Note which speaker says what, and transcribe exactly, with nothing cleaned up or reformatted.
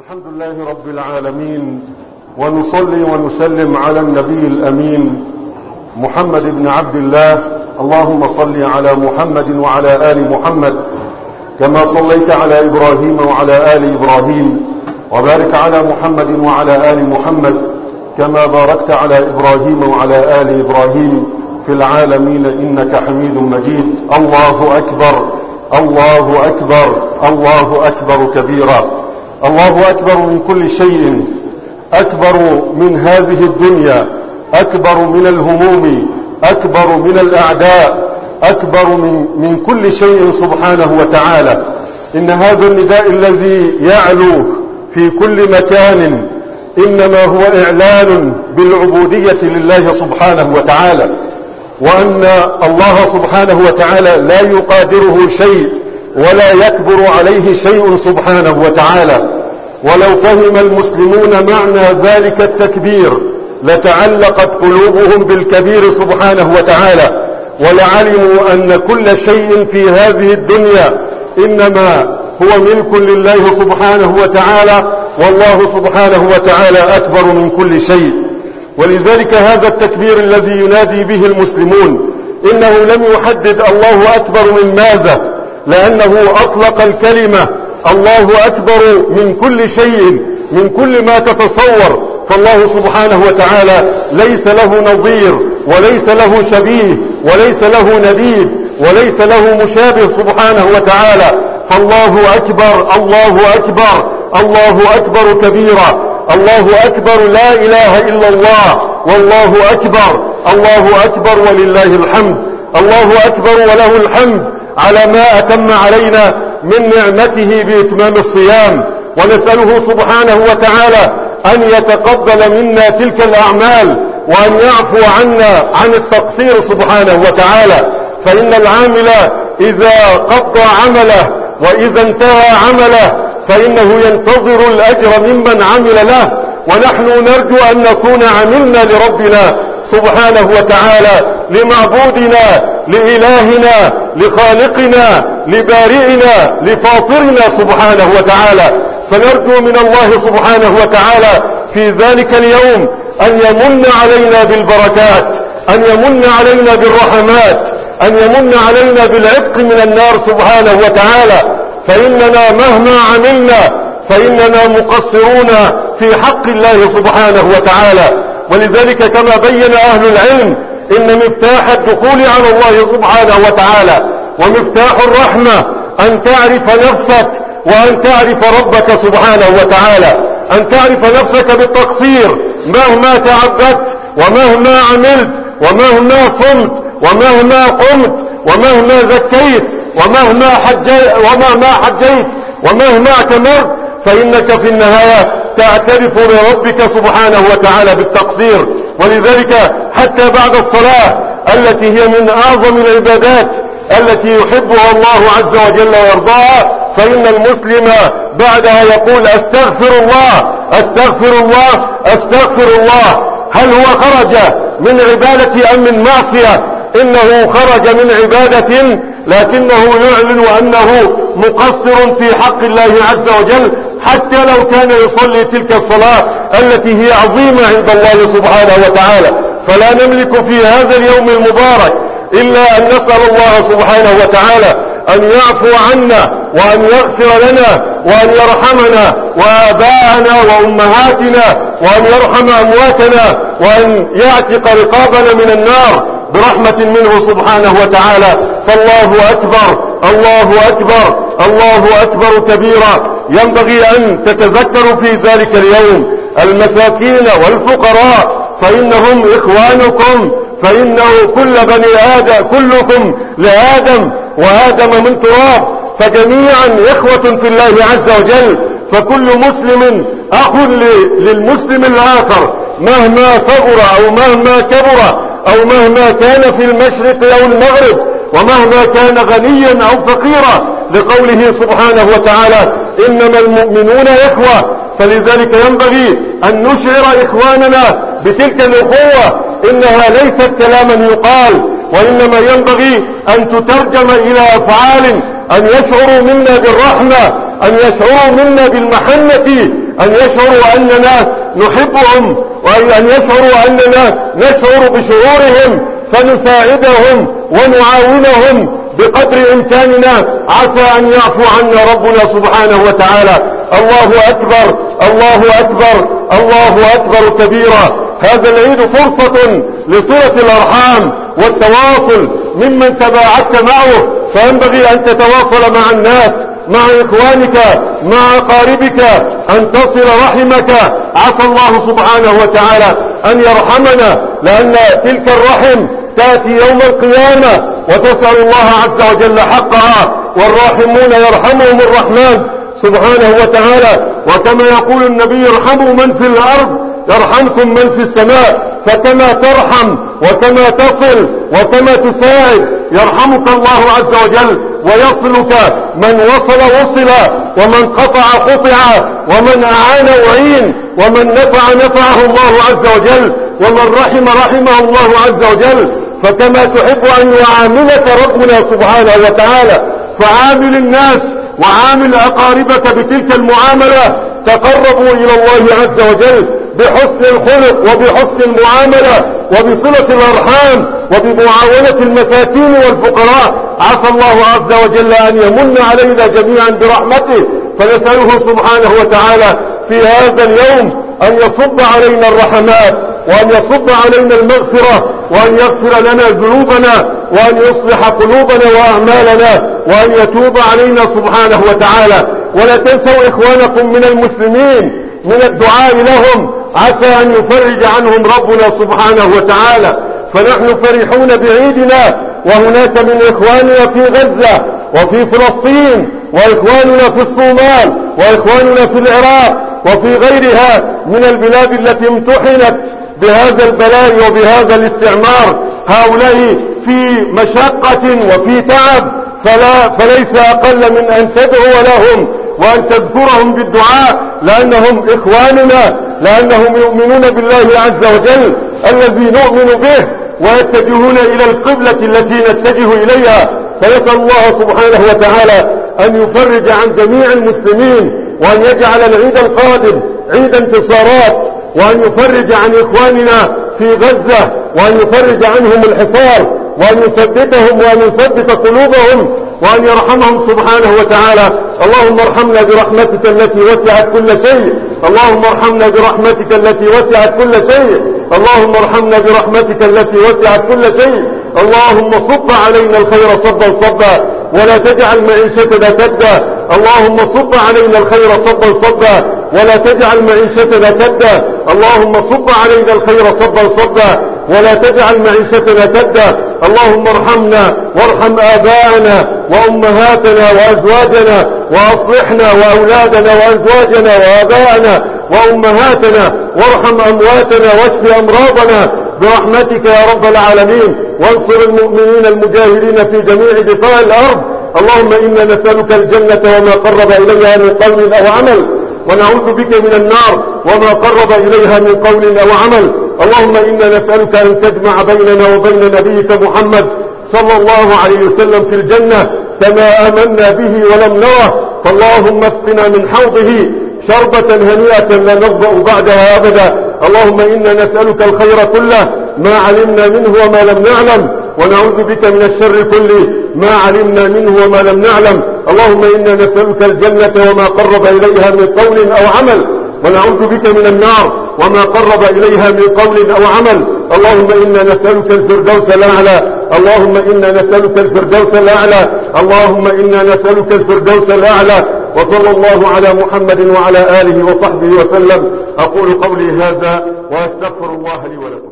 Speaker 1: الحمد لله رب العالمين، ونصلي ونسلم على النبي الأمين محمد بن عبد الله. اللهم صل على محمد وعلى آل محمد كما صليت على إبراهيم وعلى آل إبراهيم، وبارك على محمد وعلى آل محمد كما باركت على إبراهيم وعلى آل إبراهيم في العالمين إنك حميد مجيد. الله أكبر، الله أكبر، الله أكبر كبيرا. الله أكبر من كل شيء، أكبر من هذه الدنيا، أكبر من الهموم، أكبر من الأعداء، أكبر من, من كل شيء سبحانه وتعالى. إن هذا النداء الذي يعلو في كل مكان إنما هو إعلان بالعبودية لله سبحانه وتعالى، وأن الله سبحانه وتعالى لا يقادره شيء ولا يكبر عليه شيء سبحانه وتعالى. ولو فهم المسلمون معنى ذلك التكبير لتعلقت قلوبهم بالكبير سبحانه وتعالى، ولعلموا أن كل شيء في هذه الدنيا إنما هو ملك لله سبحانه وتعالى، والله سبحانه وتعالى أكبر من كل شيء. ولذلك هذا التكبير الذي ينادي به المسلمون إنه لم يحدد الله أكبر من ماذا، لأنه أطلق الكلمة الله أكبر من كل شيء، من كل ما تتصور. فالله سبحانه وتعالى ليس له نظير وليس له شبيه وليس له نديد وليس له مشابه سبحانه وتعالى. فالله أكبر، الله أكبر، الله أكبر كبيرا. الله أكبر، لا إله إلا الله، والله أكبر، الله أكبر ولله الحمد. الله أكبر وله الحمد على ما أتم علينا من نعمته بإتمام الصيام، ونسأله سبحانه وتعالى أن يتقبل منا تلك الأعمال وأن يعفو عنا عن التقصير سبحانه وتعالى. فإن العامل إذا قضى عمله وإذا انتهى عمله فإنه ينتظر الأجر ممن عمل له، ونحن نرجو أن نكون عملنا لربنا سبحانه وتعالى، لمعبودنا، لإلهنا، لخالقنا، لبارئنا، لفاطرنا سبحانه وتعالى. فنرجو من الله سبحانه وتعالى في ذلك اليوم أن يمن علينا بالبركات، أن يمن علينا بالرحمات، أن يمن علينا بالعتق من النار سبحانه وتعالى. فإننا مهما عملنا فإننا مقصرون في حق الله سبحانه وتعالى. ولذلك كما بين أهل العلم إن مفتاح الدخول على الله سبحانه وتعالى ومفتاح الرحمة أن تعرف نفسك وأن تعرف ربك سبحانه وتعالى، أن تعرف نفسك بالتقصير مهما تعبدت ومهما عملت ومهما صمت ومهما قمت ومهما زكيت ومهما حجيت ومهما حجيت ومهما اعتمرت، فإنك في النهاية تعترف بربك سبحانه وتعالى بالتقصير. ولذلك حتى بعد الصلاة التي هي من أعظم العبادات التي يحبها الله عز وجل ويرضاها، فإن المسلم بعدها يقول أستغفر الله، أستغفر الله، أستغفر الله. هل هو خرج من عبادة أم من معصية؟ إنه خرج من عبادة، لكنه يعلن أنه مقصر في حق الله عز وجل، حتى لو كان يصلي تلك الصلاة التي هي عظيمة عند الله سبحانه وتعالى. فلا نملك في هذا اليوم المبارك إلا أن نسأل الله سبحانه وتعالى أن يعفو عنا وأن يغفر لنا وأن يرحمنا وآباءنا وأمهاتنا وأن يرحم أمواتنا وأن يعتق رقابنا من النار برحمة منه سبحانه وتعالى. فالله أكبر، الله أكبر، الله أكبر كبيرا. ينبغي أن تتذكروا في ذلك اليوم المساكين والفقراء، فإنهم إخوانكم، فإنه كل بني آدم كلكم لآدم وآدم من تراب، فجميعا إخوة في الله عز وجل. فكل مسلم أخ للمسلم الآخر مهما صغر أو مهما كبر أو مهما كان في المشرق أو المغرب ومهما كان غنيا أو فقيرا، لقوله سبحانه وتعالى إنما المؤمنون إخوة. فلذلك ينبغي أن نشعر إخواننا بتلك الأخوة، إنها ليست كلاما يقال، وإنما ينبغي أن تترجم إلى أفعال، أن يشعروا منا بالرحمة، أن يشعروا منا بالمحنة، أن يشعروا أننا نحبهم، وأن يشعروا أننا نشعر بشعورهم فنساعدهم ونعاونهم بقدر إمكاننا، عسى أن يعفو عنا ربنا سبحانه وتعالى. الله أكبر، الله أكبر، الله أكبر كبيرا. هذا العيد فرصة لصلة الأرحام والتواصل ممن تباعدت معه، فينبغي أن تتواصل مع الناس، مع إخوانك، مع أقاربك، أن تصل رحمك. عسى الله سبحانه وتعالى أن يرحمنا، لأن تلك الرحم تأتي يوم القيامة وتسأل الله عز وجل حقها، والراحمون يرحمهم الرحمن سبحانه وتعالى. وكما يقول النبي: ارحموا من في الأرض يرحمكم من في السماء. فكما ترحم وكما تصل وكما تساعد يرحمك الله عز وجل، ويصلك. من وصل وصل، ومن قطع قطع، ومن أعان أعين، ومن نفع نفعه الله عز وجل، ومن رحم رحمه الله عز وجل. فكما تحب أن يعاملك ربنا سبحانه وتعالى، فعامل الناس وعامل أقاربك بتلك المعاملة. تقربوا إلى الله عز وجل بحسن الخلق وبحسن المعاملة وبصلة الأرحام وبمعاونة المساكين والفقراء. عسى الله عز وجل أن يمن علينا جميعا برحمته، فنسأله سبحانه وتعالى في هذا اليوم أن يصب علينا الرحمات، وأن يصب علينا المغفرة، وأن يغفر لنا ذنوبنا، وأن يصلح قلوبنا وأعمالنا، وأن يتوب علينا سبحانه وتعالى. ولا تنسوا إخوانكم من المسلمين من الدعاء لهم، عسى أن يفرج عنهم ربنا سبحانه وتعالى. فنحن فرحون بعيدنا، وهناك من إخواننا في غزة وفي فلسطين، وإخواننا في الصومال، وإخواننا في العراق وفي غيرها من البلاد التي امتحنت بهذا البلاء وبهذا الاستعمار. هؤلاء في مشقة وفي تعب، فلا فليس أقل من أن تدعو لهم وأن تذكرهم بالدعاء، لأنهم إخواننا، لأنهم يؤمنون بالله عز وجل الذي نؤمن به، ويتجهون إلى القبلة التي نتجه إليها. فنسأل الله سبحانه وتعالى أن يفرج عن جميع المسلمين، وأن يجعل العيد القادم عيد انتصارات، وأن يفرج عن إخواننا في غزة، وأن يفرج عنهم الحصار، وأن يثبتهم وأن يثبت قلوبهم، وأن يرحمهم سبحانه وتعالى. اللهم ارحمنا برحمتك التي وسعت كل شيء، اللهم ارحمنا برحمتك التي وسعت كل شيء، اللهم ارحمنا برحمتك التي وسعت كل شيء. اللهم صب علينا الخير صبا صبا، ولا تجعل معيشتنا كدا. اللهم صب علينا الخير صبا صبا، ولا تجعل معيشتنا كدا. اللهم صب علينا الخير صبا صبا، ولا تجعل معيشتنا كدا. اللهم ارحمنا وارحم آباءنا وأمهاتنا وأزواجنا، وأصلحنا وأولادنا وأزواجنا وآباءنا وأمهاتنا، وارحم أمواتنا واشف أمراضنا برحمتك يا رب العالمين. وانصر المؤمنين المجاهدين في جميع بقاع الأرض. اللهم إنا نسألك الجنة وما قرب إليها من قول أو عمل، ونعوذ بك من النار وما قرب إليها من قول أو عمل. اللهم إنا نسألك أن تجمع بيننا وبين نبيك محمد صلى الله عليه وسلم في الجنة كما آمنا به ولم نره. فاللهم اسقنا من حوضه شربة هنيئة لا نظمأ بعدها أبدا. اللهم إنا نسألك الخير كله ما علمنا منه وما لم نعلم، ونعوذ بك من الشر كله ما علمنا منه وما لم نعلم. اللهم إنا نسألك الجنة وما قرب إليها من قول أو عمل، ونعوذ بك من النار وما قرب إليها من قول أو عمل. اللهم إنا نسألك الفردوس الأعلى، اللهم إنا نسألك الفردوس الأعلى، اللهم إنا نسألك الفردوس الأعلى. وصلى الله على محمد وعلى آله وصحبه وسلم. أقول قولي هذا وأستغفر الله لي ولكم.